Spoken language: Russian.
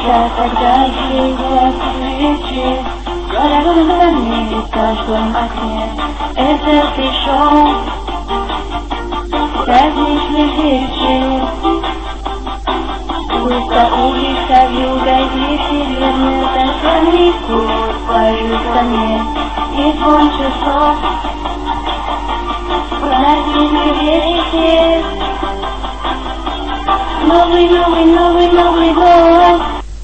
Я тогда его встречи, я рядом с ней в каждом окне. Это пришел праздничный вечер. Пусто улица вьюга и северный танцевальный клуб. Поют ко мне и звон часов.